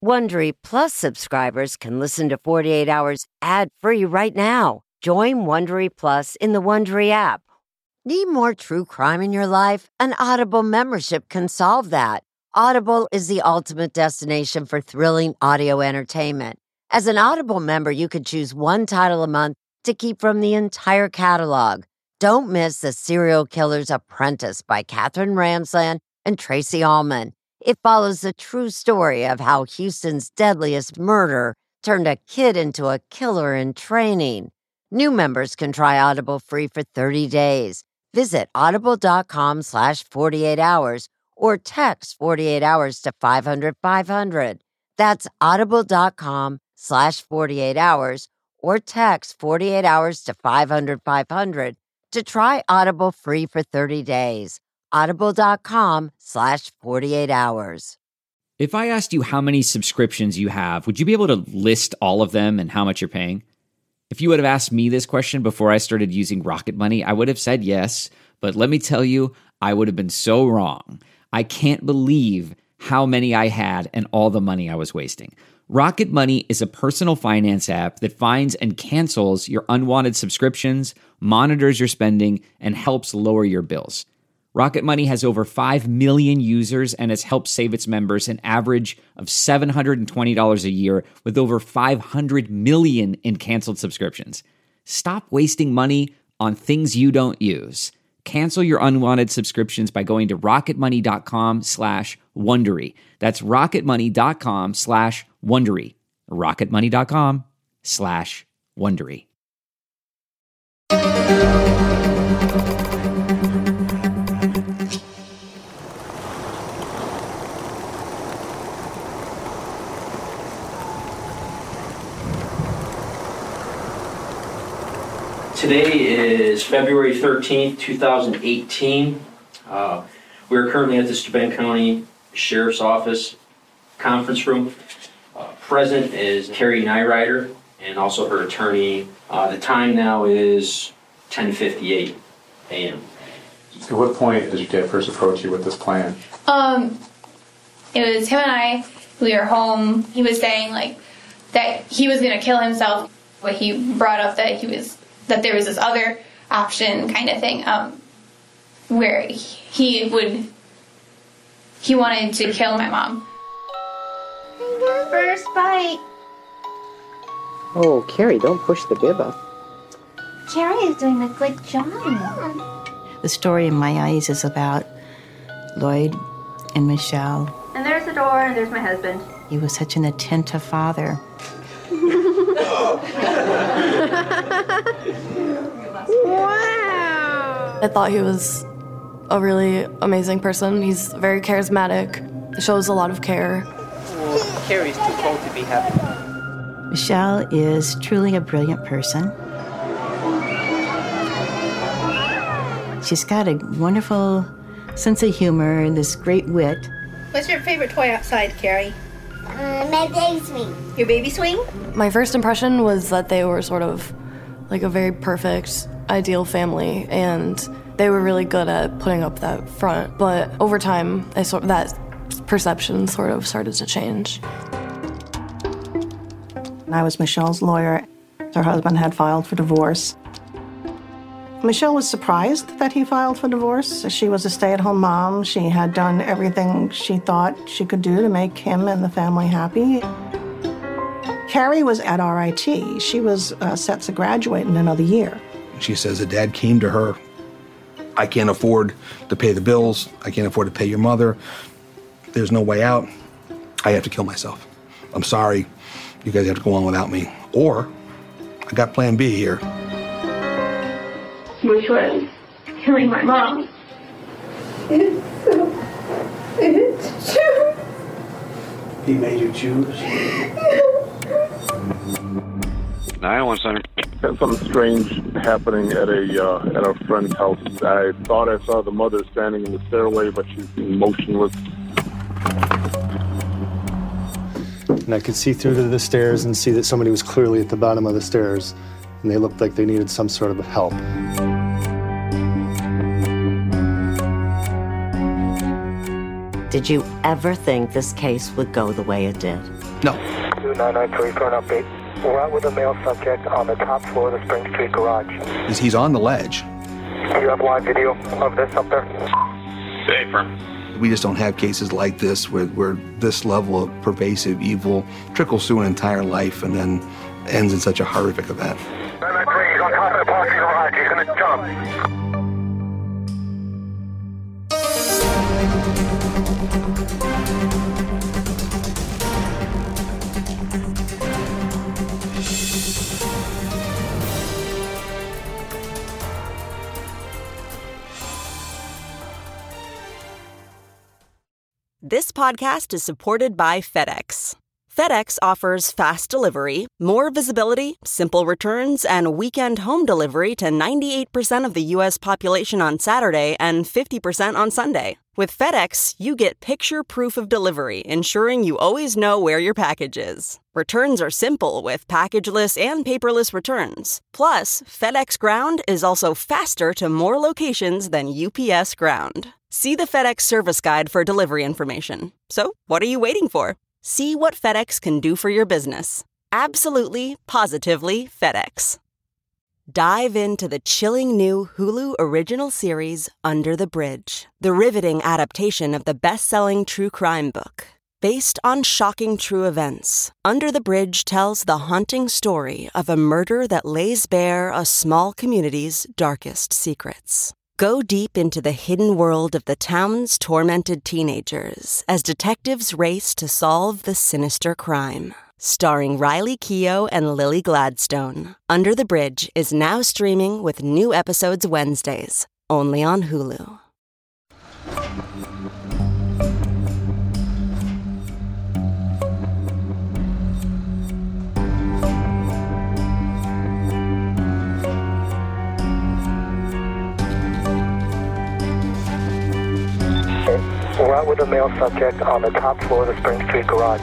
Wondery Plus subscribers can listen to 48 Hours ad-free right now. Join Wondery Plus in the Wondery app. Need more true crime in your life? An Audible membership can solve that. Audible is the ultimate destination for thrilling audio entertainment. As an Audible member, you can choose one title a month to keep from the entire catalog. Don't miss The Serial Killer's Apprentice by Katherine Ramsland and Tracy Ullman. It follows the true story of how Houston's deadliest murder turned a kid into a killer in training. New members can try Audible free for 30 days. Visit audible.com/48 hours or text 48 hours to 500-500. That's audible.com/48 hours or text 48 hours to 500-500 to try Audible free for 30 days. Audible.com/48 hours. If I asked you how many subscriptions you have, would you be able to list all of them and how much you're paying? If you would have asked me this question before I started using Rocket Money, I would have said yes, but let me tell you, I would have been so wrong. I can't believe how many I had and all the money I was wasting. Rocket Money is a personal finance app that finds and cancels your unwanted subscriptions, monitors your spending, and helps lower your bills. Rocket Money has over 5 million users and has helped save its members an average of $720 a year with over 500 million in canceled subscriptions. Stop wasting money on things you don't use. Cancel your unwanted subscriptions by going to rocketmoney.com/Wondery. That's rocketmoney.com/Wondery. rocketmoney.com/Wondery. Today is February 13th, 2018. We're currently at the Steuben County Sheriff's Office conference room. Present is Carrie Nyrider and also her attorney. The time now is 10:58 a.m. At what point did your dad first approach you with this plan? It was him and I. We were home. He was saying that he was going to kill himself, but he brought up that there was this other option kind of thing, where he wanted to kill my mom. First bite. Oh, Carrie, don't push the bib up. Carrie is doing a good job. The story in my eyes is about Lloyd and Michelle. And there's the door, and there's my husband. He was such an attentive father. Wow! I thought he was a really amazing person. He's very charismatic, shows a lot of care. Carrie's too cold to be happy. Michelle is truly a brilliant person. She's got a wonderful sense of humor and this great wit. What's your favorite toy outside, Carrie? My baby swing. Your baby swing? My first impression was that they were sort of like a very perfect, ideal family, and they were really good at putting up that front. But over time, that perception sort of started to change. I was Michelle's lawyer. Her husband had filed for divorce. Michelle was surprised that he filed for divorce. She was a stay-at-home mom. She had done everything she thought she could do to make him and the family happy. Carrie was at RIT. She was set to graduate in another year. She says that Dad came to her. I can't afford to pay the bills. I can't afford to pay your mother. There's no way out. I have to kill myself. I'm sorry. You guys have to go on without me. Or I got plan B here. Which was killing my mom. It's true. He made you choose? 911 Center. Had something strange happening at a friend's house. I thought I saw the mother standing in the stairway, but she's motionless. And I could see through to the stairs and see that somebody was clearly at the bottom of the stairs, and they looked like they needed some sort of help. Did you ever think this case would go the way it did? No. 2993 for an update. We're out with a male subject on the top floor of the Spring Street garage. He's on the ledge. Do you have live video of this up there? Stay firm. We just don't have cases like this where this level of pervasive evil trickles through an entire life and then ends in such a horrific event. 993, he's on top of the parking garage. He's going to jump. This podcast is supported by FedEx. FedEx offers fast delivery, more visibility, simple returns, and weekend home delivery to 98% of the U.S. population on Saturday and 50% on Sunday. With FedEx, you get picture proof of delivery, ensuring you always know where your package is. Returns are simple with packageless and paperless returns. Plus, FedEx Ground is also faster to more locations than UPS Ground. See the FedEx service guide for delivery information. So, what are you waiting for? See what FedEx can do for your business. Absolutely, positively FedEx. Dive into the chilling new Hulu original series, Under the Bridge, the riveting adaptation of the best-selling true crime book. Based on shocking true events, Under the Bridge tells the haunting story of a murder that lays bare a small community's darkest secrets. Go deep into the hidden world of the town's tormented teenagers as detectives race to solve the sinister crime. Starring Riley Keough and Lily Gladstone, Under the Bridge is now streaming with new episodes Wednesdays, only on Hulu. We're out with a male subject on the top floor of the Spring Street garage.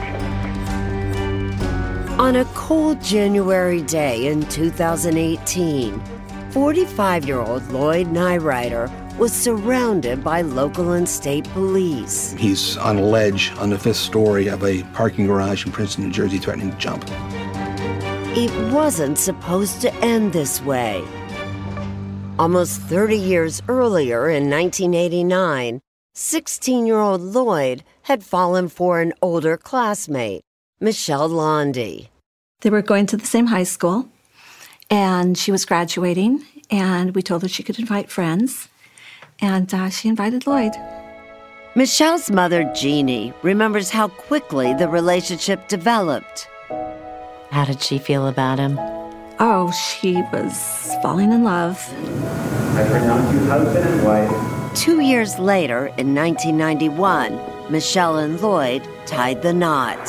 On a cold January day in 2018, 45-year-old Lloyd Nyrider was surrounded by local and state police. He's on a ledge on the 5th story of a parking garage in Princeton, New Jersey, threatening to jump. It wasn't supposed to end this way. Almost 30 years earlier, in 1989, 16-year-old Lloyd had fallen for an older classmate, Michelle Laundy. They were going to the same high school, and she was graduating, and we told her she could invite friends, and she invited Lloyd. Michelle's mother, Jeannie, remembers how quickly the relationship developed. How did she feel about him? Oh, she was falling in love. I pronounce you husband and wife. 2 years later, in 1991, Michelle and Lloyd tied the knot.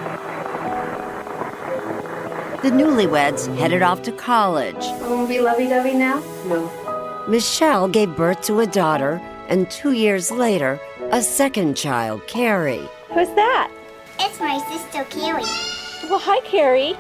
The newlyweds headed off to college. Won't we lovey-dovey now? No. Michelle gave birth to a daughter, and 2 years later, a second child, Carrie. Who's that? It's my sister, Carrie. Well, hi, Carrie.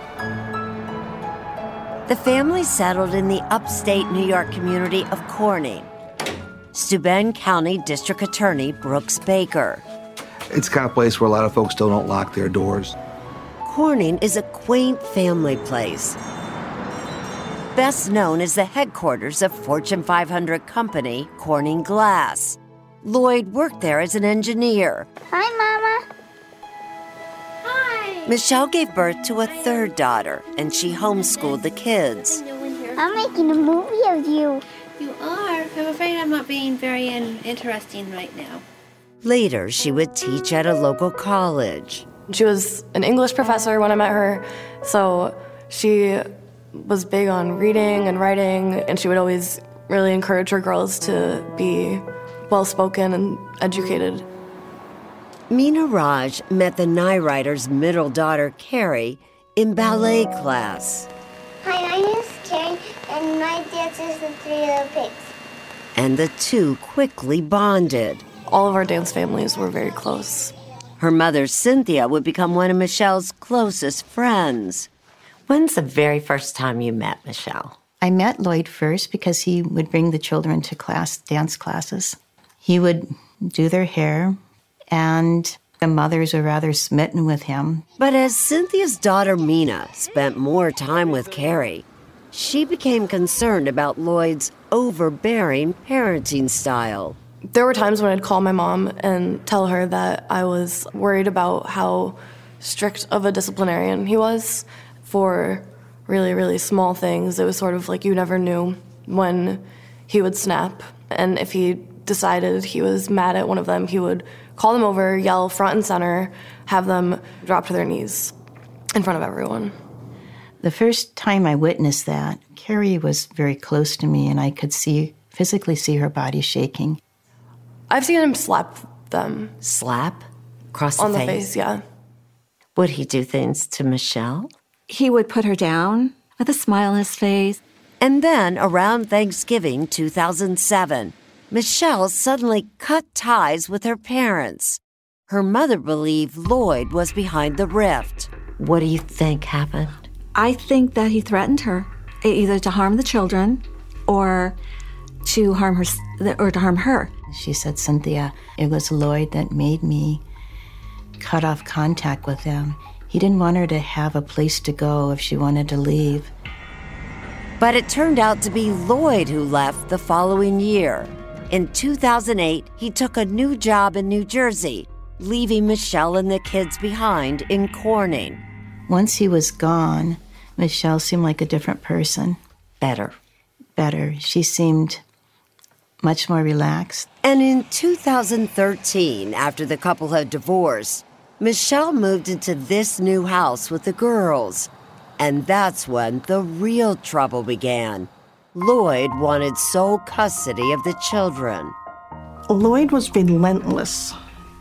The family settled in the upstate New York community of Corning. Steuben County District Attorney Brooks Baker. It's the kind of place where a lot of folks still don't lock their doors. Corning is a quaint family place. Best known as the headquarters of Fortune 500 company Corning Glass. Lloyd worked there as an engineer. Hi, Mama. Hi. Michelle gave birth to a third daughter, and she homeschooled the kids. I'm making a movie of you. You are? I'm afraid I'm not being very interesting right now. Later, she would teach at a local college. She was an English professor when I met her, so she was big on reading and writing, and she would always really encourage her girls to be well-spoken and educated. Meena Raj met the Nyriders' middle daughter, Carrie, in ballet class. Hi, my name is Carrie, and my dance is the Three Little Pigs. And the two quickly bonded. All of our dance families were very close. Her mother, Cynthia, would become one of Michelle's closest friends. When's the very first time you met Michelle? I met Lloyd first because he would bring the children to dance classes. He would do their hair, and the mothers were rather smitten with him. But as Cynthia's daughter Mina spent more time with Carrie, she became concerned about Lloyd's overbearing parenting style. There were times when I'd call my mom and tell her that I was worried about how strict of a disciplinarian he was for really, really small things. It was sort of like you never knew when he would snap. And if he decided he was mad at one of them, he would call them over, yell front and center, have them drop to their knees in front of everyone. The first time I witnessed that, Carrie was very close to me, and I could physically see her body shaking. I've seen him slap them. Slap? Across the face? On the face, yeah. Would he do things to Michelle? He would put her down with a smile on his face. And then, around Thanksgiving 2007, Michelle suddenly cut ties with her parents. Her mother believed Lloyd was behind the rift. What do you think happened? I think that he threatened her, either to harm the children or to harm her. She said, Cynthia, it was Lloyd that made me cut off contact with them. He didn't want her to have a place to go if she wanted to leave. But it turned out to be Lloyd who left the following year. In 2008, he took a new job in New Jersey, leaving Michelle and the kids behind in Corning. Once he was gone, Michelle seemed like a different person. Better. She seemed much more relaxed. And in 2013, after the couple had divorced, Michelle moved into this new house with the girls. And that's when the real trouble began. Lloyd wanted sole custody of the children. Lloyd was relentless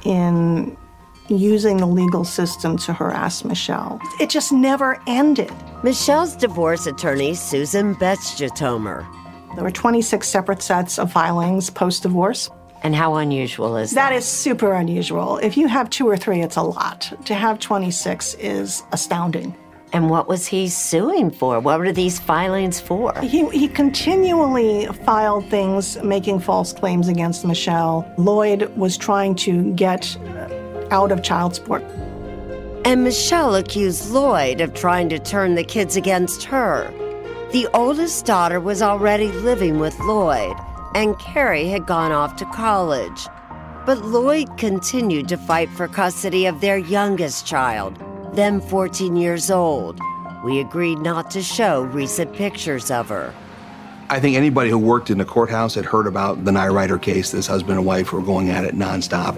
in using the legal system to harass Michelle. It just never ended. Michelle's divorce attorney, Susan Betsch-Jatomer. There were 26 separate sets of filings post-divorce. And how unusual is that? That is super unusual. If you have 2 or 3, it's a lot. To have 26 is astounding. And what was he suing for? What were these filings for? He continually filed things making false claims against Michelle. Lloyd was trying to get out of child support. And Michelle accused Lloyd of trying to turn the kids against her. The oldest daughter was already living with Lloyd, and Carrie had gone off to college. But Lloyd continued to fight for custody of their youngest child, then 14 years old. We agreed not to show recent pictures of her. I think anybody who worked in the courthouse had heard about the Nye Ryder case. This husband and wife were going at it nonstop.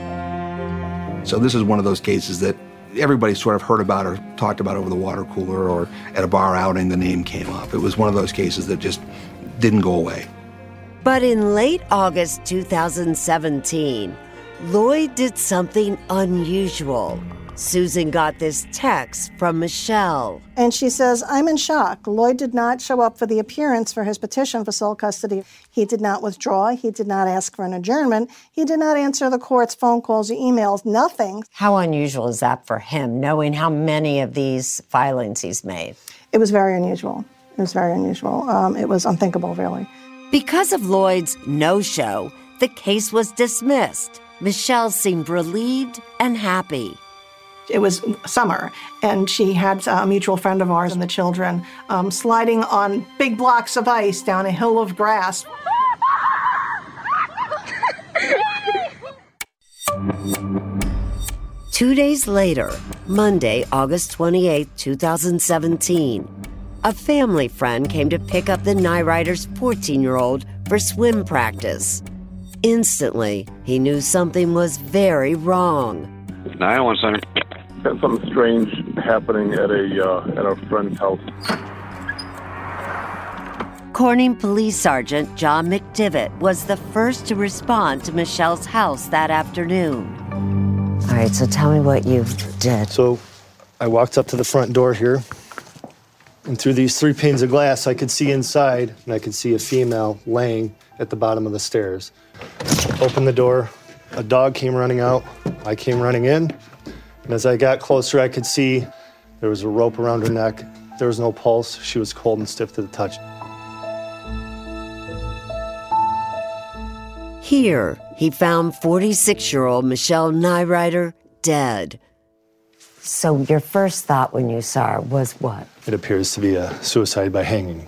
So this is one of those cases that everybody sort of heard about or talked about over the water cooler or at a bar outing, the name came up. It was one of those cases that just didn't go away. But in late August 2017, Lloyd did something unusual. Susan got this text from Michelle. And she says, I'm in shock. Lloyd did not show up for the appearance for his petition for sole custody. He did not withdraw. He did not ask for an adjournment. He did not answer the court's phone calls or emails, nothing. How unusual is that for him, knowing how many of these filings he's made? It was very unusual. It was very unusual. It was unthinkable, really. Because of Lloyd's no-show, the case was dismissed. Michelle seemed relieved and happy. It was summer, and she had a mutual friend of ours and the children sliding on big blocks of ice down a hill of grass. Two days later, Monday, August 28, 2017, a family friend came to pick up the Nye Ryder's 14-year-old for swim practice. Instantly, he knew something was very wrong. 911 Center. Got something strange happening at a friend's house. Corning Police Sergeant John McDivitt was the first to respond to Michelle's house that afternoon. All right, so tell me what you did. So I walked up to the front door here, and through these 3 panes of glass, I could see inside, and I could see a female laying at the bottom of the stairs. Opened the door, a dog came running out, I came running in, and as I got closer, I could see there was a rope around her neck. There was no pulse. She was cold and stiff to the touch. Here, he found 46-year-old Michelle Nyrider dead. So your first thought when you saw her was what? It appears to be a suicide by hanging.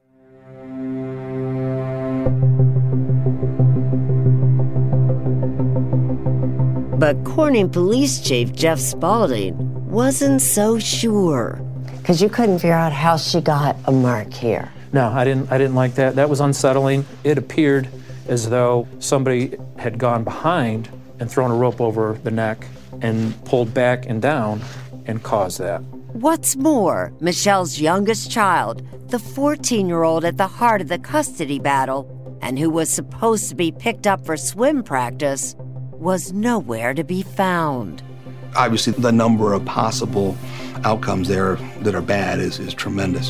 But Corning Police Chief Jeff Spaulding wasn't so sure. Because you couldn't figure out how she got a mark here. No, I didn't like that. That was unsettling. It appeared as though somebody had gone behind and thrown a rope over the neck and pulled back and down and caused that. What's more, Michelle's youngest child, the 14-year-old at the heart of the custody battle, and who was supposed to be picked up for swim practice, was nowhere to be found. Obviously, the number of possible outcomes there that are bad is tremendous.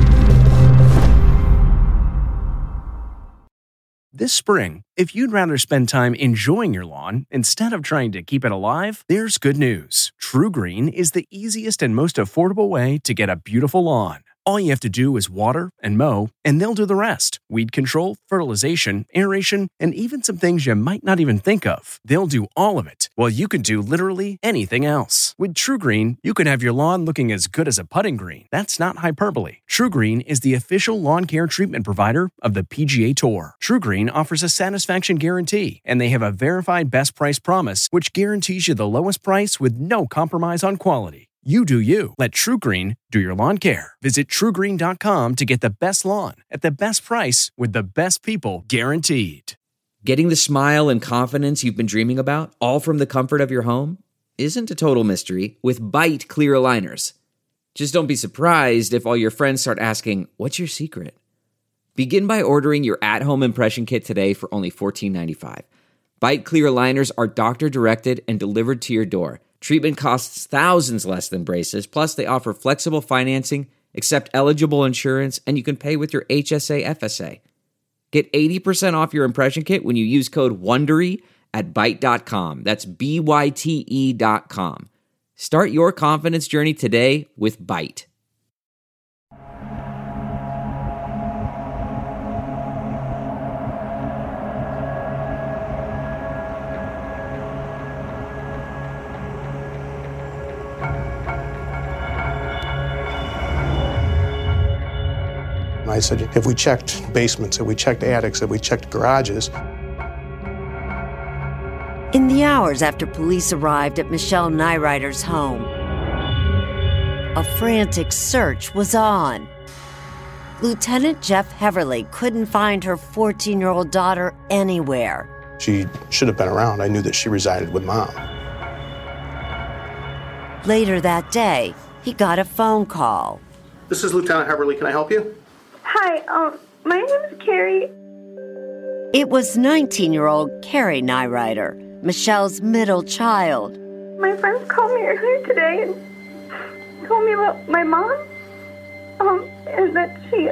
This spring, if you'd rather spend time enjoying your lawn instead of trying to keep it alive, there's good news. TruGreen is the easiest and most affordable way to get a beautiful lawn. All you have to do is water and mow, and they'll do the rest. Weed control, fertilization, aeration, and even some things you might not even think of. They'll do all of it, while you can do literally anything else. With TruGreen, you can have your lawn looking as good as a putting green. That's not hyperbole. TruGreen is the official lawn care treatment provider of the PGA Tour. TruGreen offers a satisfaction guarantee, and they have a verified best price promise, which guarantees you the lowest price with no compromise on quality. You do you. Let TruGreen do your lawn care. Visit TruGreen.com to get the best lawn at the best price with the best people guaranteed. Getting the smile and confidence you've been dreaming about, all from the comfort of your home, isn't a total mystery with Bite Clear Aligners. Just don't be surprised if all your friends start asking, "What's your secret?" Begin by ordering your at-home impression kit today for only $14.95. Bite Clear Aligners are doctor-directed and delivered to your door. Treatment costs thousands less than braces, plus they offer flexible financing, accept eligible insurance, and you can pay with your HSA FSA. Get 80% off your impression kit when you use code WONDERY at Byte.com. That's BYTE.com. Start your confidence journey today with Byte. I said, if we checked basements, if we checked attics, if we checked garages. In the hours after police arrived at Michelle Nyrider's home, a frantic search was on. Lieutenant Jeff Heverly couldn't find her 14-year-old daughter anywhere. She should have been around. I knew that she resided with Mom. Later that day, he got a phone call. This is Lieutenant Heverly. Can I help you? Hi, my name is Carrie. It was 19-year-old Carrie Nyrider, Michelle's middle child. My friends called me earlier today and told me about my mom. And that she...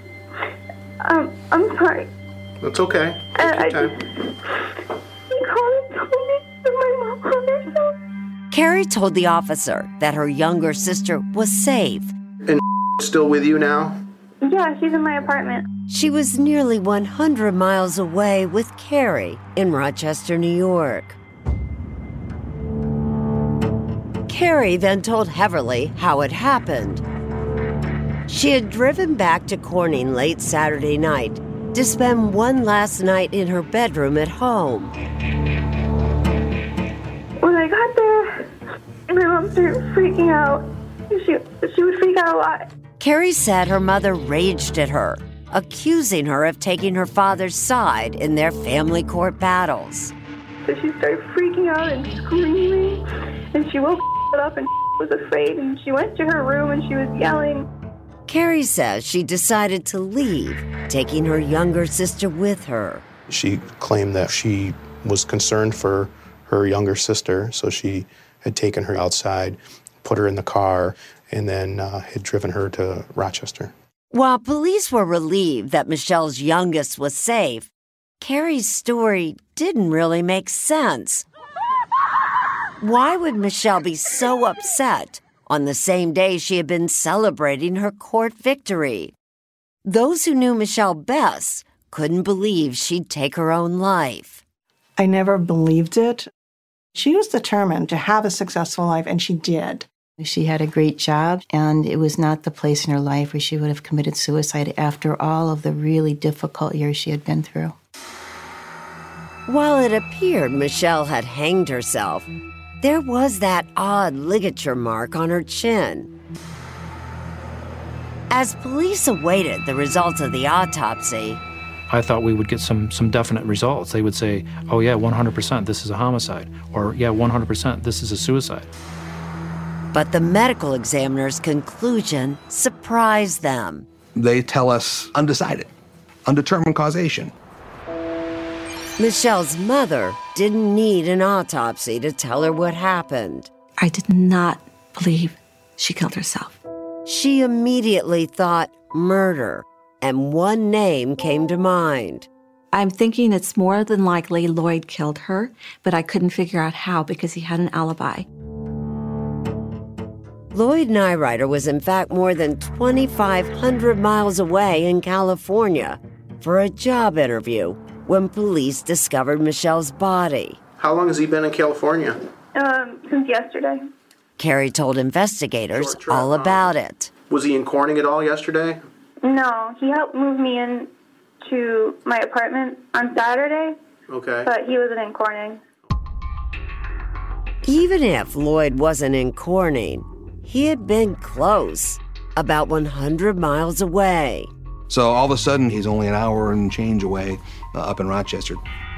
I'm sorry. That's okay. Take your time. He called and told me that my mom hung herself. Carrie told the officer that her younger sister was safe. And still with you now? Yeah, she's in my apartment. She was nearly 100 miles away with Carrie in Rochester, New York. Carrie then told Heverly how it happened. She had driven back to Corning late Saturday night to spend one last night in her bedroom at home. When I got there, my mom started freaking out. She would freak out a lot. Carrie said her mother raged at her, accusing her of taking her father's side in their family court battles. So she started freaking out and screaming, and she woke up and was afraid, and she went to her room and she was yelling. Carrie says she decided to leave, taking her younger sister with her. She claimed that she was concerned for her younger sister, so she had taken her outside, put her in the car, and then had driven her to Rochester. While police were relieved that Michelle's youngest was safe, Carrie's story didn't really make sense. Why would Michelle be so upset on the same day she had been celebrating her court victory? Those who knew Michelle best couldn't believe she'd take her own life. I never believed it. She was determined to have a successful life, and she did. She had a great job, and it was not the place in her life where she would have committed suicide after all of the really difficult years she had been through. While it appeared Michelle had hanged herself, there was that odd ligature mark on her chin. As police awaited the results of the autopsy, I thought we would get some definite results. They would say, oh yeah, 100% this is a homicide, or yeah, 100% this is a suicide. But the medical examiner's conclusion surprised them. They tell us undecided, undetermined causation. Michelle's mother didn't need an autopsy to tell her what happened. I did not believe she killed herself. She immediately thought murder, and one name came to mind. I'm thinking it's more than likely Lloyd killed her, but I couldn't figure out how because he had an alibi. Lloyd Nyrider was in fact more than 2,500 miles away in California for a job interview when police discovered Michelle's body. How long has he been in California? Since yesterday. Carrie told investigators all about it. Was he in Corning at all yesterday? No, he helped move me in to my apartment on Saturday. Okay. But he wasn't in Corning. Even if Lloyd wasn't in Corning, he had been close, about 100 miles away. So all of a sudden, he's only an hour and change away up in Rochester.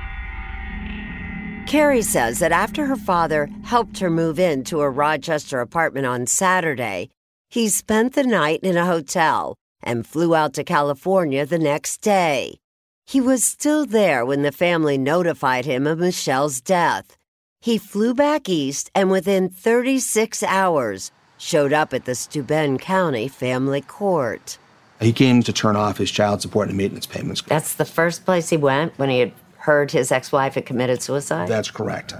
Carrie says that after her father helped her move into a Rochester apartment on Saturday, he spent the night in a hotel and flew out to California the next day. He was still there when the family notified him of Michelle's death. He flew back east and within 36 hours showed up at the Steuben County Family Court. He came to turn off his child support and maintenance payments. That's the first place he went when he had heard his ex-wife had committed suicide? That's correct.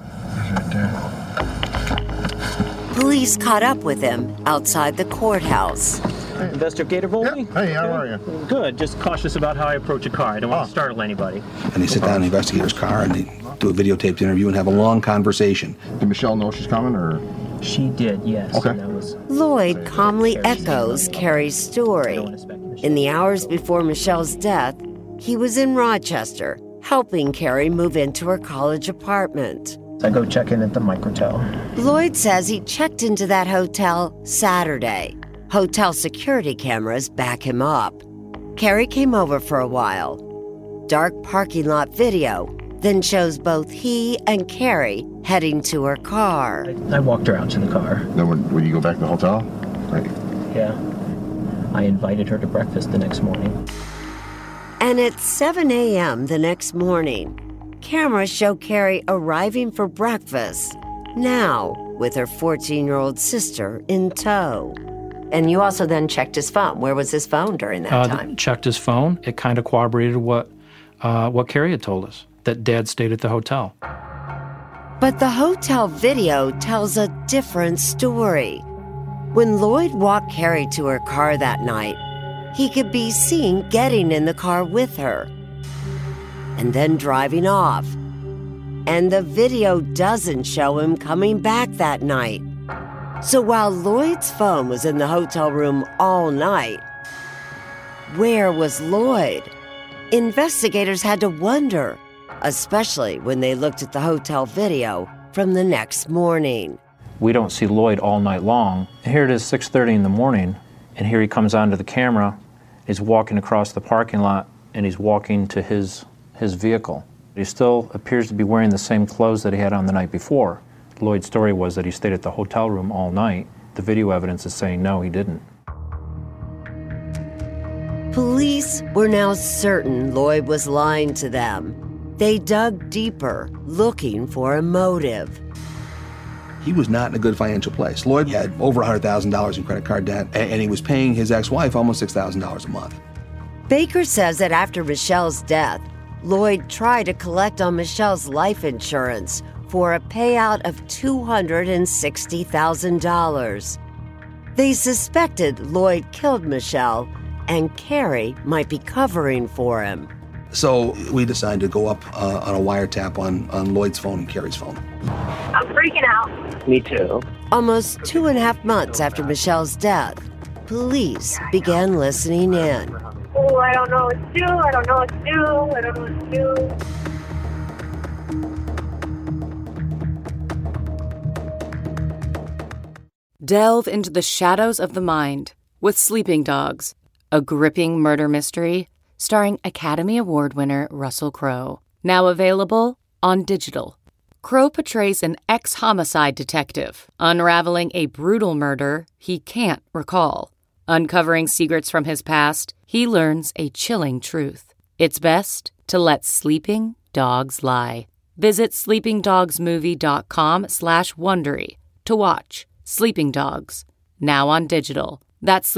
Police caught up with him outside the courthouse. Investigator Volney? Yeah. Hey, how are you? Good. Just cautious about how I approach a car. I don't want to startle anybody. And they sit down in the investigator's car and they do a videotaped interview and have a long conversation. Did Michelle know she's coming, or? She did, yes. Okay. And that was... Lloyd calmly echoes Carrie's story. In the hours before Michelle's death, he was in Rochester, helping Carrie move into her college apartment. I go check in at the Microtel. Lloyd says he checked into that hotel Saturday. Hotel security cameras back him up. Carrie came over for a while. Dark parking lot video then shows both he and Carrie heading to her car. I walked her out to the car. Then would you go back to the hotel? Right. Yeah. I invited her to breakfast the next morning. And at 7 a.m. the next morning, cameras show Carrie arriving for breakfast, now with her 14-year-old sister in tow. And you also then checked his phone. Where was his phone during that time? Checked his phone. It kind of corroborated what Carrie had told us, that Dad stayed at the hotel. But the hotel video tells a different story. When Lloyd walked Carrie to her car that night, he could be seen getting in the car with her and then driving off. And the video doesn't show him coming back that night. So while Lloyd's phone was in the hotel room all night, where was Lloyd? Investigators had to wonder, especially when they looked at the hotel video from the next morning. We don't see Lloyd all night long. Here it is 6:30 in the morning, and here he comes onto the camera. He's walking across the parking lot, and he's walking to his vehicle. He still appears to be wearing the same clothes that he had on the night before. Lloyd's story was that he stayed at the hotel room all night. The video evidence is saying no, he didn't. Police were now certain Lloyd was lying to them. They dug deeper, looking for a motive. He was not in a good financial place. Lloyd had over $100,000 in credit card debt, and he was paying his ex-wife almost $6,000 a month. Baker says that after Michelle's death, Lloyd tried to collect on Michelle's life insurance for a payout of $260,000. They suspected Lloyd killed Michelle and Carrie might be covering for him. So we decided to go up on a wiretap on Lloyd's phone and Carrie's phone. I'm freaking out. Me too. Almost 2.5 months after Michelle's death, police began listening in. Oh, I don't know what to do. I don't know what to do. I don't know what to do. Delve into the shadows of the mind with Sleeping Dogs, a gripping murder mystery starring Academy Award winner Russell Crowe. Now available on digital. Crowe portrays an ex-homicide detective unraveling a brutal murder he can't recall. Uncovering secrets from his past, he learns a chilling truth. It's best to let sleeping dogs lie. Visit sleepingdogsmovie.com/Wondery to watch Sleeping Dogs, now on digital. That's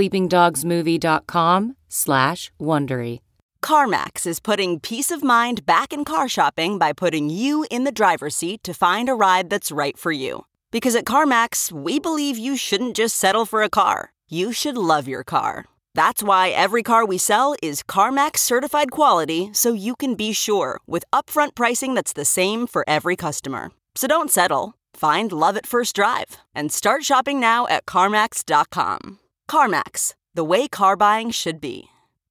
sleepingdogsmovie.com/Wondery. CarMax is putting peace of mind back in car shopping by putting you in the driver's seat to find a ride that's right for you. Because at CarMax, we believe you shouldn't just settle for a car. You should love your car. That's why every car we sell is CarMax certified quality, so you can be sure with upfront pricing that's the same for every customer. So don't settle. Find love at first drive and start shopping now at CarMax.com. CarMax, the way car buying should be.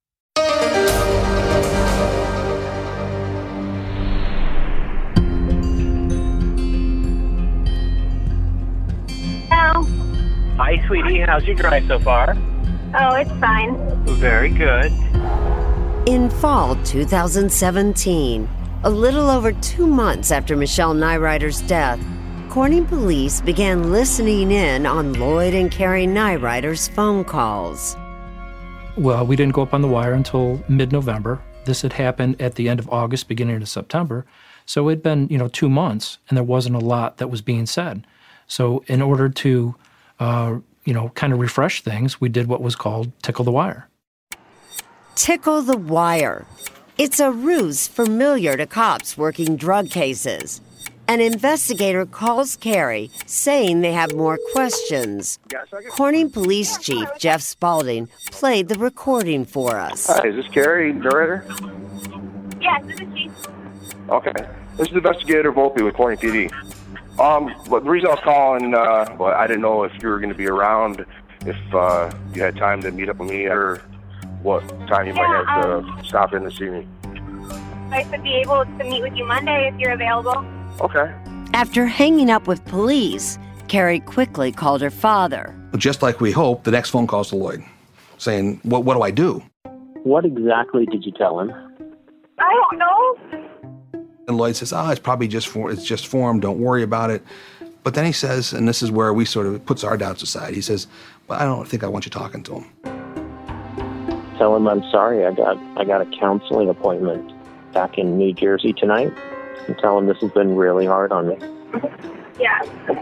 Hello. Hi, sweetie. How's your drive so far? Oh, it's fine. Very good. In fall 2017, a little over 2 months after Michelle Nyrider's death, Corning police began listening in on Lloyd and Carrie Nyrider's phone calls. Well, we didn't go up on the wire until mid-November. This had happened at the end of August, beginning of September. So it'd been, 2 months, and there wasn't a lot that was being said. So in order to, kind of refresh things, we did what was called Tickle the Wire. Tickle the Wire. It's a ruse familiar to cops working drug cases. An investigator calls Carrie, saying they have more questions. Corning Police Chief Jeff Spaulding played the recording for us. Hi, is this Carrie Nyrider? Yes, this is Chief. Okay. This is Investigator Volpe with Corning PD. But the reason I was calling, I didn't know if you were going to be around, if you had time to meet up with me, or what time you might have to stop in to see me. I should be able to meet with you Monday if you're available. Okay. After hanging up with police, Carrie quickly called her father. Just like we hoped, the next phone call's to Lloyd, saying, what do I do? What exactly did you tell him? I don't know. And Lloyd says, it's probably just form, don't worry about it. But then he says, and this is where we sort of puts our doubts aside, he says, I don't think I want you talking to him. Tell him I'm sorry. I got a counseling appointment back in New Jersey tonight. And tell him this has been really hard on me. Yeah.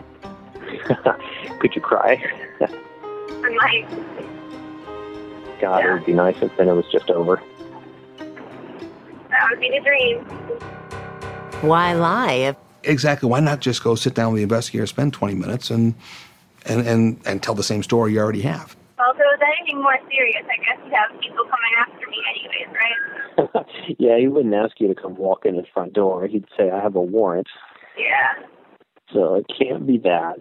Could you cry? I might. God, it would be nice if then it was just over. That would be the dream. Why lie? Exactly. Why not just go sit down with the investigator, spend 20 minutes, and tell the same story you already have? Well, if it was anything more serious, I guess you'd have people coming after me anyways, right? Yeah, he wouldn't ask you to come walk in his front door. He'd say, I have a warrant. Yeah. So it can't be that.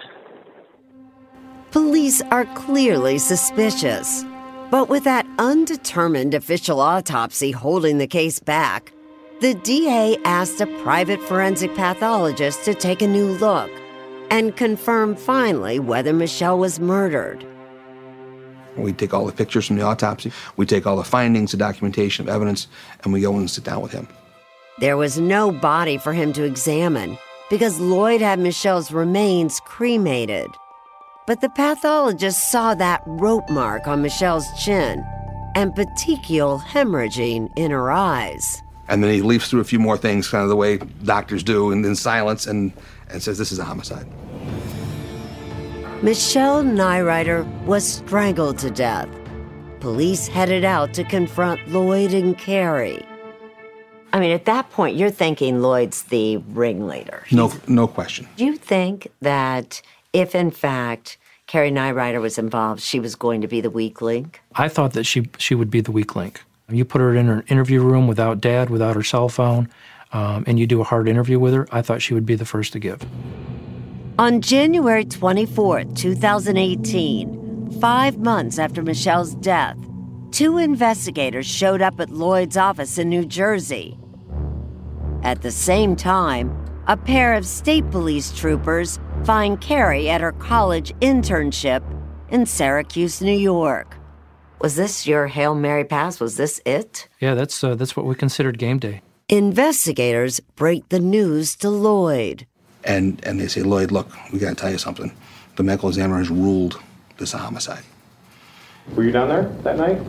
Police are clearly suspicious. But with that undetermined official autopsy holding the case back, the DA asked a private forensic pathologist to take a new look and confirm finally whether Michelle was murdered. We take all the pictures from the autopsy, we take all the findings, the documentation of evidence, and we go and sit down with him. There was no body for him to examine because Lloyd had Michelle's remains cremated. But the pathologist saw that rope mark on Michelle's chin and petechial hemorrhaging in her eyes. And then he leaps through a few more things, kind of the way doctors do, and in silence, and says this is a homicide. Michelle Nyrider was strangled to death. Police headed out to confront Lloyd and Carrie. I mean, at that point, you're thinking Lloyd's the ringleader. No question. Do you think that if, in fact, Carrie Nyrider was involved, she was going to be the weak link? I thought that she would be the weak link. You put her in an interview room without Dad, without her cell phone, and you do a hard interview with her, I thought she would be the first to give. On January 24, 2018, 5 months after Michelle's death, 2 investigators showed up at Lloyd's office in New Jersey. At the same time, a pair of state police troopers find Carrie at her college internship in Syracuse, New York. Was this your Hail Mary pass? Was this it? Yeah, that's what we considered game day. Investigators break the news to Lloyd. And they say, Lloyd, look, we got to tell you something. The medical examiner has ruled this a homicide. Were you down there that night?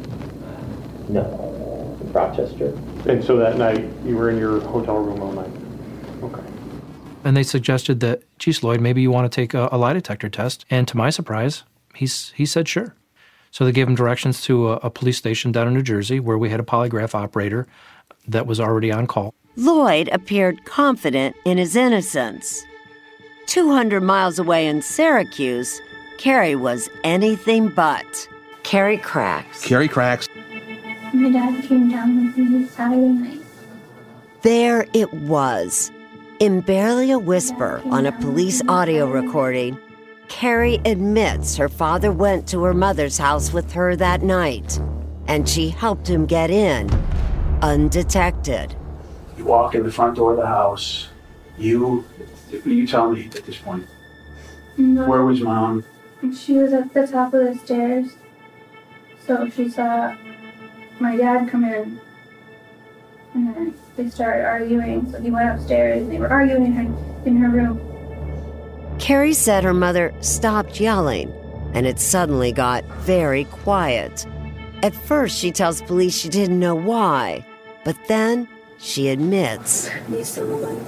No, in Rochester. And so that night, you were in your hotel room all night? Okay. And they suggested that, geez, Lloyd, maybe you want to take a lie detector test. And to my surprise, he said sure. So they gave him directions to a police station down in New Jersey where we had a polygraph operator that was already on call. Lloyd appeared confident in his innocence. 200 miles away in Syracuse, Carrie was anything but. Carrie cracks. Carrie cracks. My dad came down with me Saturday night. There it was. In barely a whisper on a police audio recording, Carrie admits her father went to her mother's house with her that night, and she helped him get in, undetected. You walk in the front door of the house. You tell me at this point. No. Where was Mom? She was at the top of the stairs. So she saw my dad come in, and then they started arguing. So he went upstairs, and they were arguing in her room. Carrie said her mother stopped yelling, and it suddenly got very quiet. At first, she tells police she didn't know why, but then she admits. You saw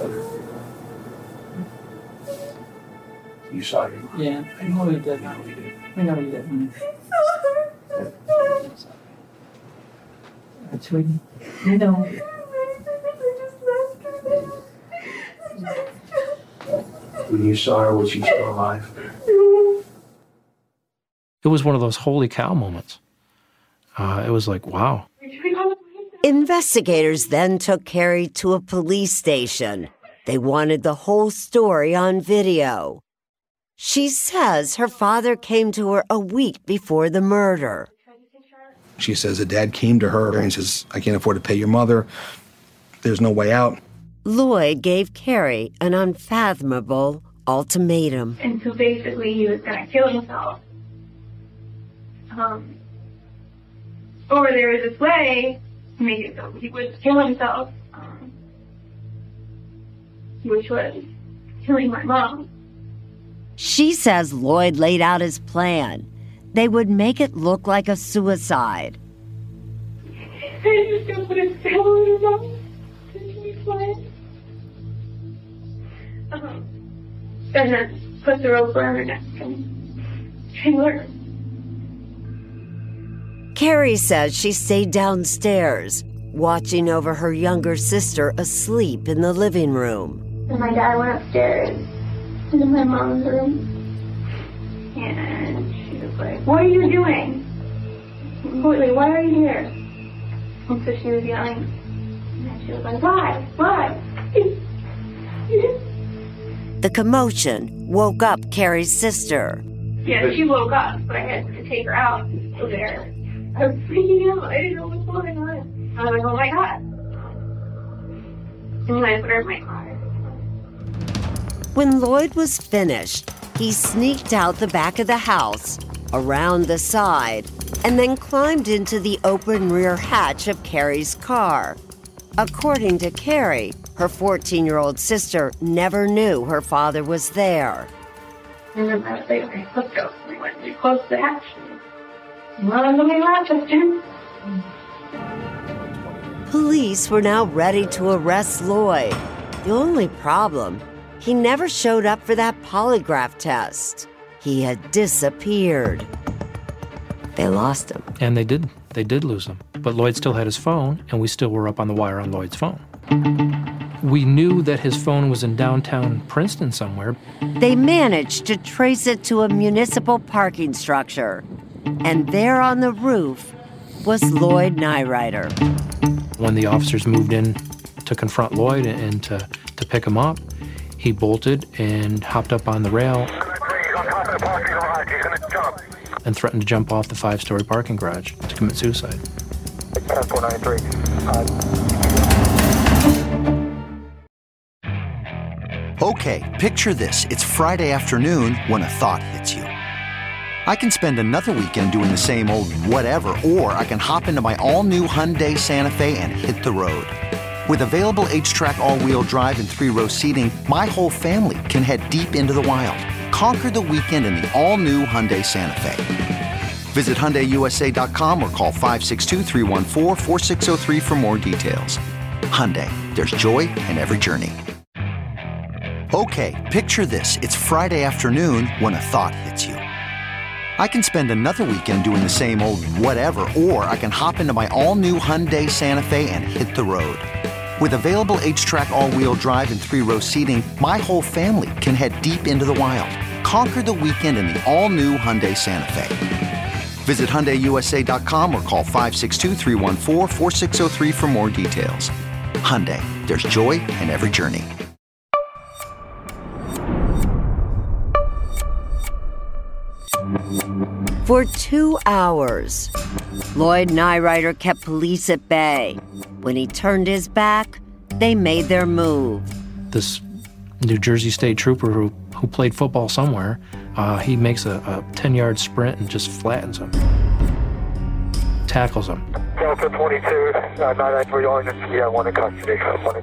your mom? Yeah, I know you did. I know you did. Sweetie, you know. When you saw her, was she still alive? It was one of those holy cow moments. It was like, wow. Investigators then took Carrie to a police station. They wanted the whole story on video. She says her father came to her a week before the murder. She says that Dad came to her and says, I can't afford to pay your mother. There's no way out. Lloyd gave Carrie an unfathomable ultimatum. And so basically he was going to kill himself. Or there was this way to make it so he would kill himself, which was killing my mom. She says Lloyd laid out his plan. They would make it look like a suicide. I just gonna put a spell on her mom. And then put the rope around her neck and strangle her. Carrie says she stayed downstairs, watching over her younger sister asleep in the living room. And my dad went upstairs into my mom's room. And she was like, what are you doing? Courtney, why are you here? And so she was yelling. And she was like, why? Why? The commotion woke up Carrie's sister. Yeah, she woke up, but I had to take her out over there. I was freaking out. I didn't know what was going on. I was like, oh my God. And I put her in my car. When Lloyd was finished, he sneaked out the back of the house, around the side, and then climbed into the open rear hatch of Carrie's car. According to Carrie, her 14-year-old sister never knew her father was there. And then I was like, okay, let's go. We went to close the hatch. Well, I'm going to Rochester. Police were now ready to arrest Lloyd. The only problem, he never showed up for that polygraph test. He had disappeared. They lost him. And they did. They did lose him. But Lloyd still had his phone, and we still were up on the wire on Lloyd's phone. We knew that his phone was in downtown Princeton somewhere. They managed to trace it to a municipal parking structure. And there on the roof was Lloyd Nyrider. When the officers moved in to confront Lloyd and to pick him up, he bolted and hopped up on the rail and threatened to jump off the 5-story parking garage to commit suicide. 493. Okay, picture this. It's Friday afternoon when a thought hits you. I can spend another weekend doing the same old whatever, or I can hop into my all-new Hyundai Santa Fe and hit the road. With available H-Track all-wheel drive and 3-row seating, my whole family can head deep into the wild. Conquer the weekend in the all-new Hyundai Santa Fe. Visit HyundaiUSA.com or call 562-314-4603 for more details. Hyundai, there's joy in every journey. Okay, picture this. It's Friday afternoon when a thought hits you. I can spend another weekend doing the same old whatever, or I can hop into my all-new Hyundai Santa Fe and hit the road. With available H-Track all-wheel drive and 3-row seating, my whole family can head deep into the wild. Conquer the weekend in the all-new Hyundai Santa Fe. Visit HyundaiUSA.com or call 562-314-4603 for more details. Hyundai, there's joy in every journey. For 2 hours, Lloyd Nyrider kept police at bay. When he turned his back, they made their move. This New Jersey State trooper who played football somewhere, he makes a 10-yard sprint and just flattens him. Tackles him. Delta 22, 993, yeah, one in custody.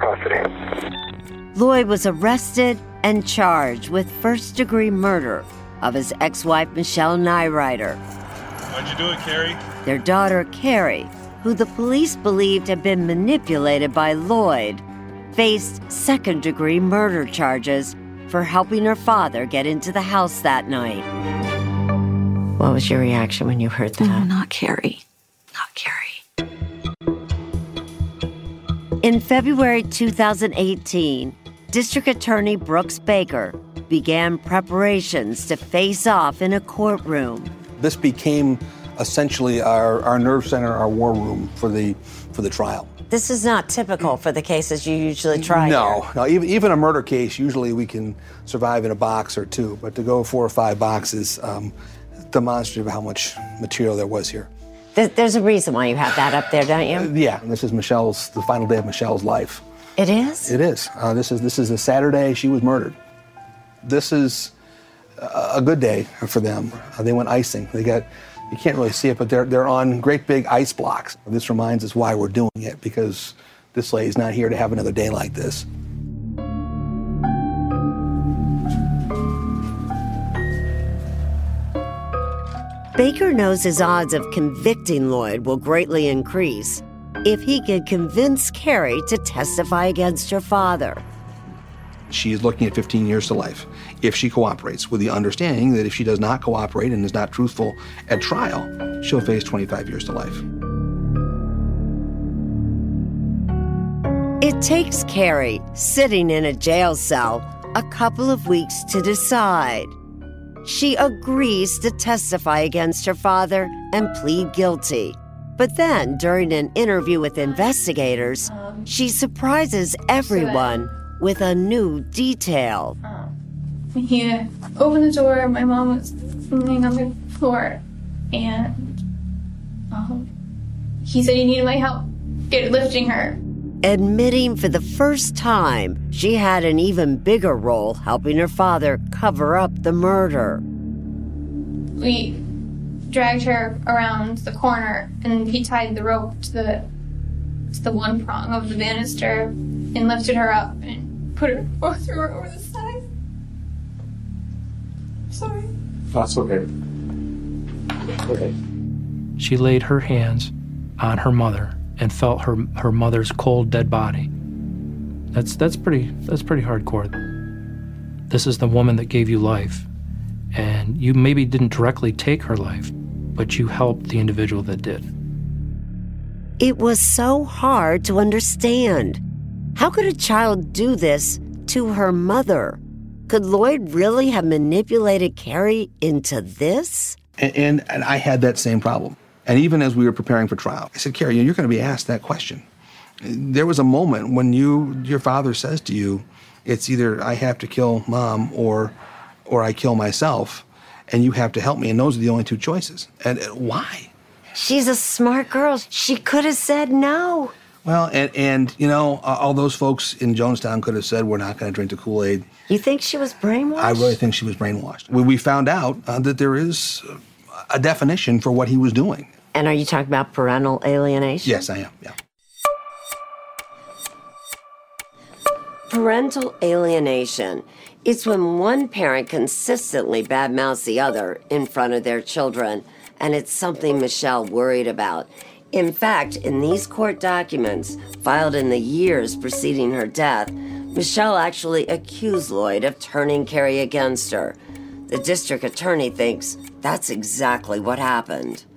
Lloyd was arrested and charged with first-degree murder of his ex-wife, Michelle Nyrider. How'd you do it, Carrie? Their daughter, Carrie, who the police believed had been manipulated by Lloyd, faced second-degree murder charges for helping her father get into the house that night. What was your reaction when you heard that? Oh, not Carrie. Not Carrie. In February 2018, District Attorney Brooks Baker began preparations to face off in a courtroom. This became essentially our nerve center, our war room for the trial. This is not typical for the cases you usually try. No, even a murder case, usually we can survive in a box or two, but to go 4 or 5 boxes, demonstrative of how much material there was here. There's a reason why you have that up there, don't you? Yeah, this is the final day of Michelle's life. It is? It is. This is a Saturday she was murdered. This is a good day for them. They went icing. You can't really see it, but they're on great big ice blocks. This reminds us why we're doing it, because this lady's not here to have another day like this. Baker knows his odds of convicting Lloyd will greatly increase if he could convince Carrie to testify against her father. She is looking at 15 years to life if she cooperates, with the understanding that if she does not cooperate and is not truthful at trial, she'll face 25 years to life. It takes Carrie sitting in a jail cell a couple of weeks to decide. She agrees to testify against her father and plead guilty. But then, during an interview with investigators, she surprises everyone with a new detail. He opened the door, my mom was laying on the floor, and he said he needed my help lifting her. Admitting for the first time she had an even bigger role helping her father cover up the murder. We dragged her around the corner, and he tied the rope to the one prong of the banister and lifted her up and threw her over the side. Sorry. That's okay. Okay. She laid her hands on her mother and felt her mother's cold, dead body. That's pretty hardcore. This is the woman that gave you life, and you maybe didn't directly take her life, but you helped the individual that did. It was so hard to understand. How could a child do this to her mother? Could Lloyd really have manipulated Carrie into this? And I had that same problem. And even as we were preparing for trial, I said, Carrie, you're going to be asked that question. There was a moment when your father says to you, it's either I have to kill Mom or I kill myself, and you have to help me. And those are the only two choices. And why? She's a smart girl. She could have said no. Well, and all those folks in Jonestown could have said, we're not going to drink the Kool-Aid. You think she was brainwashed? I really think she was brainwashed. We found out that there is a definition for what he was doing. And are you talking about parental alienation? Yes, I am, yeah. Parental alienation. It's when one parent consistently badmouths the other in front of their children, and it's something Michelle worried about. In fact, in these court documents, filed in the years preceding her death, Michelle actually accused Lloyd of turning Carrie against her. The district attorney thinks that's exactly what happened.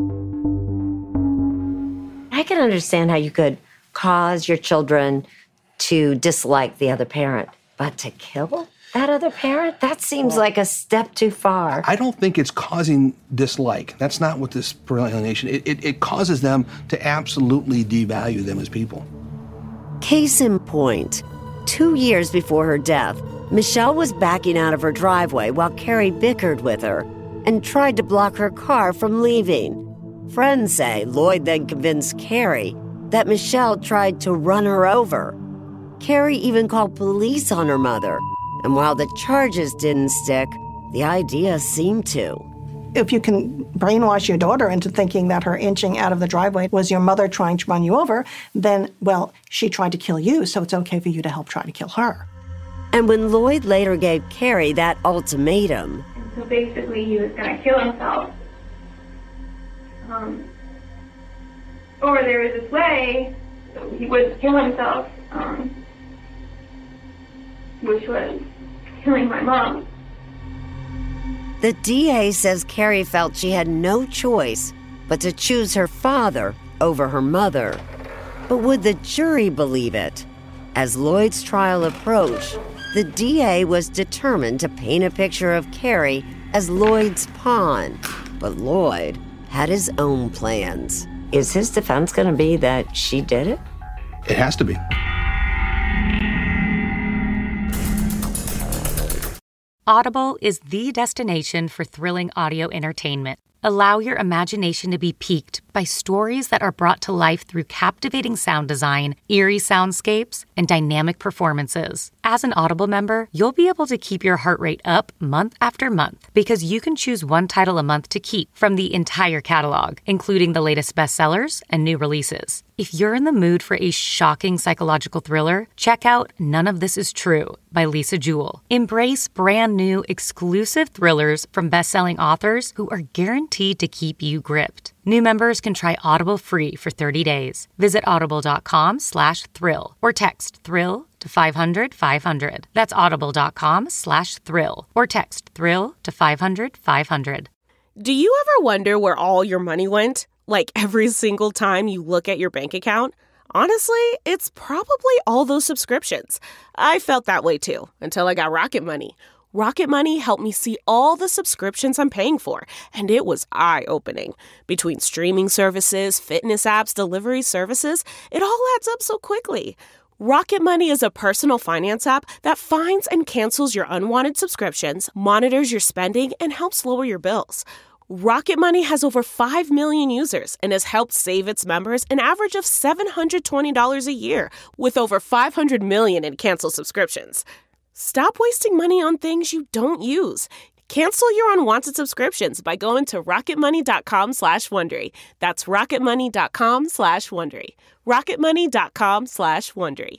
I can understand how you could cause your children to dislike the other parent, but to kill that other parent? That seems like a step too far. I don't think it's causing dislike. That's not what this parental alienation, it causes them to absolutely devalue them as people. Case in point, 2 years before her death, Michelle was backing out of her driveway while Carrie bickered with her and tried to block her car from leaving. Friends say Lloyd then convinced Carrie that Michelle tried to run her over. Carrie even called police on her mother, and while the charges didn't stick, the idea seemed to. If you can brainwash your daughter into thinking that her inching out of the driveway was your mother trying to run you over, then, well, she tried to kill you, so it's okay for you to help try to kill her. And when Lloyd later gave Carrie that ultimatum... So basically he was going to kill himself. Or there was this way so he would kill himself, which was killing my mom. The DA says Carrie felt she had no choice but to choose her father over her mother. But would the jury believe it? As Lloyd's trial approached, the DA was determined to paint a picture of Carrie as Lloyd's pawn. But Lloyd had his own plans. Is his defense going to be that she did it? It has to be. Audible is the destination for thrilling audio entertainment. Allow your imagination to be piqued by stories that are brought to life through captivating sound design, eerie soundscapes, and dynamic performances. As an Audible member, you'll be able to keep your heart rate up month after month because you can choose one title a month to keep from the entire catalog, including the latest bestsellers and new releases. If you're in the mood for a shocking psychological thriller, check out None of This Is True by Lisa Jewell. Embrace brand new exclusive thrillers from best-selling authors who are guaranteed to keep you gripped. New members can try Audible free for 30 days. Visit audible.com/thrill or text thrill to 500-500. That's audible.com/thrill or text thrill to 500-500. Do you ever wonder where all your money went? Like every single time you look at your bank account? Honestly, it's probably all those subscriptions. I felt that way too, until I got Rocket Money. Rocket Money helped me see all the subscriptions I'm paying for, and it was eye-opening. Between streaming services, fitness apps, delivery services, it all adds up so quickly. Rocket Money is a personal finance app that finds and cancels your unwanted subscriptions, monitors your spending, and helps lower your bills. Rocket Money has over 5 million users and has helped save its members an average of $720 a year, with over 500 million in canceled subscriptions. Stop wasting money on things you don't use. Cancel your unwanted subscriptions by going to rocketmoney.com/Wondery. That's rocketmoney.com/Wondery. rocketmoney.com/Wondery.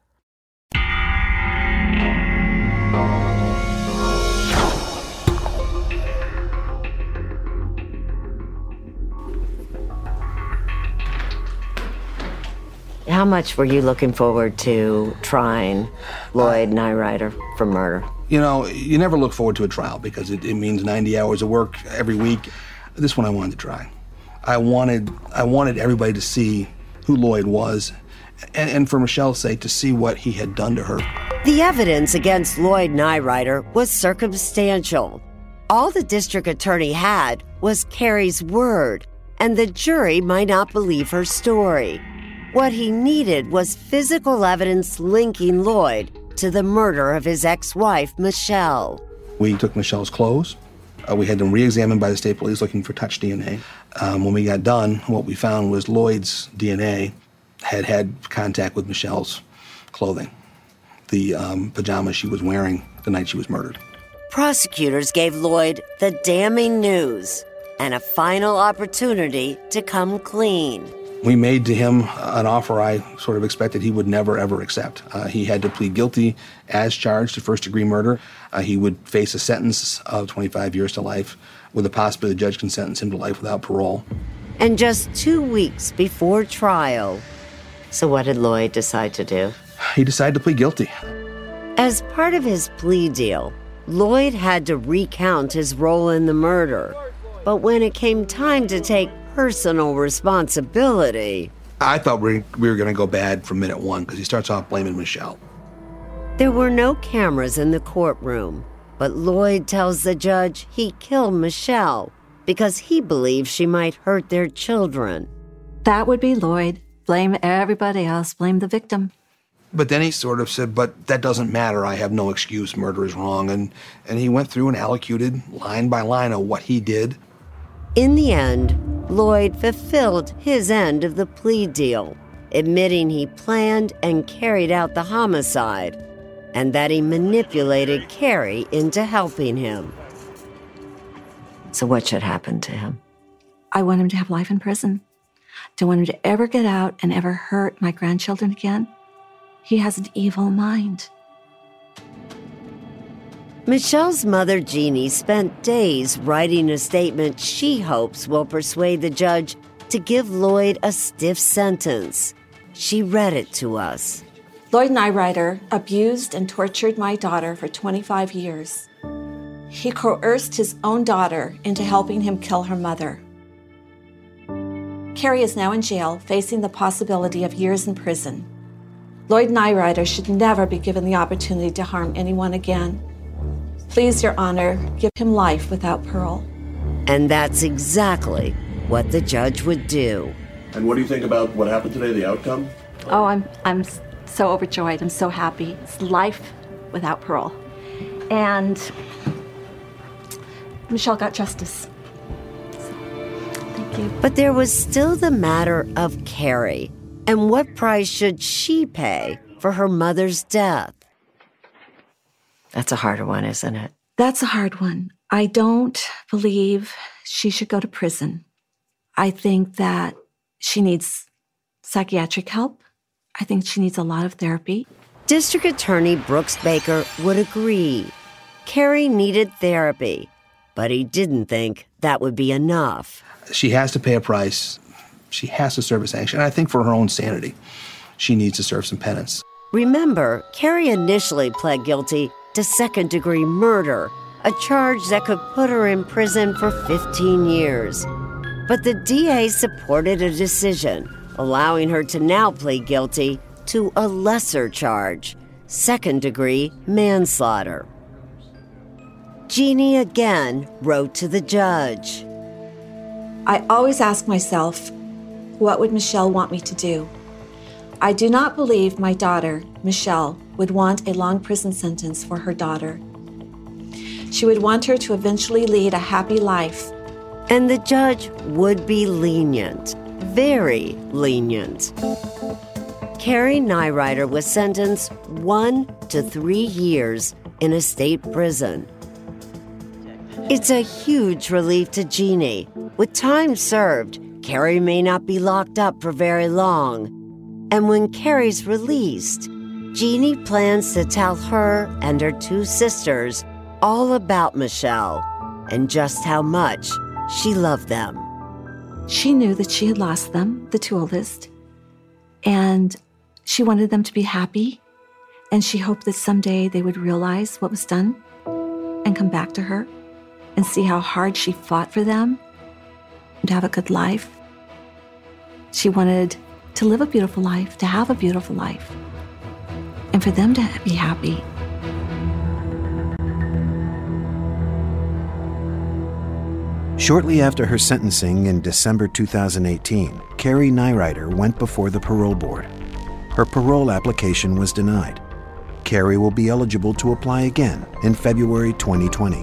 How much were you looking forward to trying Lloyd Nyrider for murder? You know, you never look forward to a trial because it means 90 hours of work every week. This one I wanted to try. I wanted everybody to see who Lloyd was, and for Michelle's sake, to see what he had done to her. The evidence against Lloyd Nyrider was circumstantial. All the district attorney had was Carrie's word. and the jury might not believe her story. What he needed was physical evidence linking Lloyd to the murder of his ex-wife, Michelle. We took Michelle's clothes. We had them re-examined by the state police looking for touch DNA. When we got done, what we found was Lloyd's DNA had contact with Michelle's clothing, the pajamas she was wearing the night she was murdered. Prosecutors gave Lloyd the damning news and a final opportunity to come clean. We made to him an offer I sort of expected he would never, ever accept. He had to plead guilty as charged to first-degree murder. He would face a sentence of 25 years to life with the possibility the judge can sentence him to life without parole. And just 2 weeks before trial. So what did Lloyd decide to do? He decided to plead guilty. As part of his plea deal, Lloyd had to recount his role in the murder. But when it came time to take personal responsibility... I thought we were going to go bad from minute one because he starts off blaming Michelle. There were no cameras in the courtroom, but Lloyd tells the judge he killed Michelle because he believes she might hurt their children. That would be Lloyd. Blame everybody else, blame the victim. But then he sort of said, but that doesn't matter, I have no excuse, murder is wrong. And he went through and allocated line by line of what he did. In the end, Lloyd fulfilled his end of the plea deal, admitting he planned and carried out the homicide, and that he manipulated Carrie into helping him. So what should happen to him? I want him to have life in prison. Don't want him to ever get out and ever hurt my grandchildren again. He has an evil mind. Michelle's mother, Jeannie, spent days writing a statement she hopes will persuade the judge to give Lloyd a stiff sentence. She read it to us. Lloyd Nyrider abused and tortured my daughter for 25 years. He coerced his own daughter into helping him kill her mother. Carrie is now in jail, facing the possibility of years in prison. Lloyd Nyrider should never be given the opportunity to harm anyone again. Please, Your Honor, give him life without parole. And that's exactly what the judge would do. And what do you think about what happened today, the outcome? Oh, I'm so overjoyed. I'm so happy. It's life without parole. And Michelle got justice. So, thank you. But there was still the matter of Carrie. And what price should she pay for her mother's death? That's a harder one, isn't it? That's a hard one. I don't believe she should go to prison. I think that she needs psychiatric help. I think she needs a lot of therapy. District Attorney Brooks Baker would agree. Carrie needed therapy, but he didn't think that would be enough. She has to pay a price. She has to serve a sanction. I think for her own sanity, she needs to serve some penance. Remember, Carrie initially pled guilty to second-degree murder, a charge that could put her in prison for 15 years. But the DA supported a decision, allowing her to now plead guilty to a lesser charge, second-degree manslaughter. Jeannie again wrote to the judge. I always ask myself, what would Michelle want me to do? I do not believe my daughter, Michelle, would want a long prison sentence for her daughter. She would want her to eventually lead a happy life. And the judge would be lenient, very lenient. Carrie Nyrider was sentenced 1 to 3 years in a state prison. It's a huge relief to Jeannie. With time served, Carrie may not be locked up for very long. And when Carrie's released, Jeannie plans to tell her and her 2 sisters all about Michelle and just how much she loved them. She knew that she had lost them, the 2 oldest, and she wanted them to be happy, and she hoped that someday they would realize what was done and come back to her and see how hard she fought for them and to have a good life. She wanted to live a beautiful life, to have a beautiful life, and for them to be happy. Shortly after her sentencing in December 2018, Carrie Nyrider went before the parole board. Her parole application was denied. Carrie will be eligible to apply again in February 2020.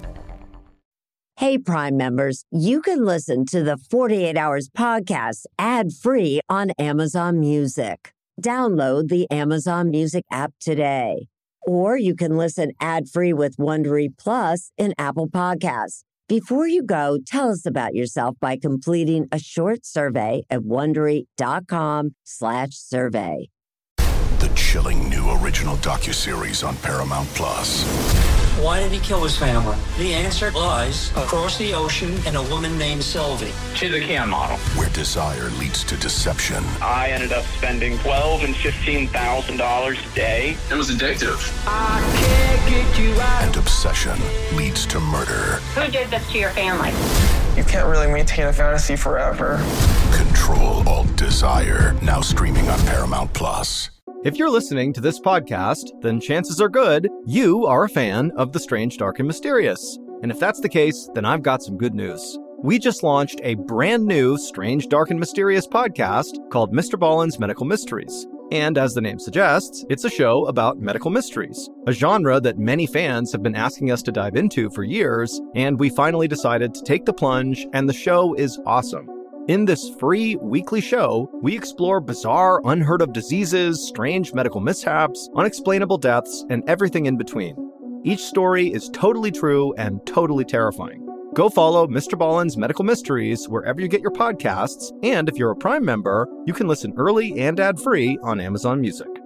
Hey, Prime members, you can listen to the 48 Hours podcast ad-free on Amazon Music. Download the Amazon Music app today. Or you can listen ad-free with Wondery Plus in Apple Podcasts. Before you go, tell us about yourself by completing a short survey at Wondery.com/survey. The chilling new original docuseries on Paramount Plus. Why did he kill his family? The answer lies across the ocean in a woman named Sylvie. She's a can model. Where desire leads to deception. I ended up spending $12,000 and $15,000 a day. It was addictive. I can't get you out. And obsession leads to murder. Who did this to your family? You can't really maintain a fantasy forever. Control Alt Desire. Now streaming on Paramount Plus. If you're listening to this podcast, then chances are good you are a fan of The Strange, Dark, and Mysterious. And if that's the case, then I've got some good news. We just launched a brand new Strange, Dark, and Mysterious podcast called Mr. Ballen's Medical Mysteries. And as the name suggests, it's a show about medical mysteries, a genre that many fans have been asking us to dive into for years, and we finally decided to take the plunge, and the show is awesome. In this free weekly show, we explore bizarre, unheard of diseases, strange medical mishaps, unexplainable deaths, and everything in between. Each story is totally true and totally terrifying. Go follow Mr. Ballen's Medical Mysteries wherever you get your podcasts, and if you're a Prime member, you can listen early and ad-free on Amazon Music.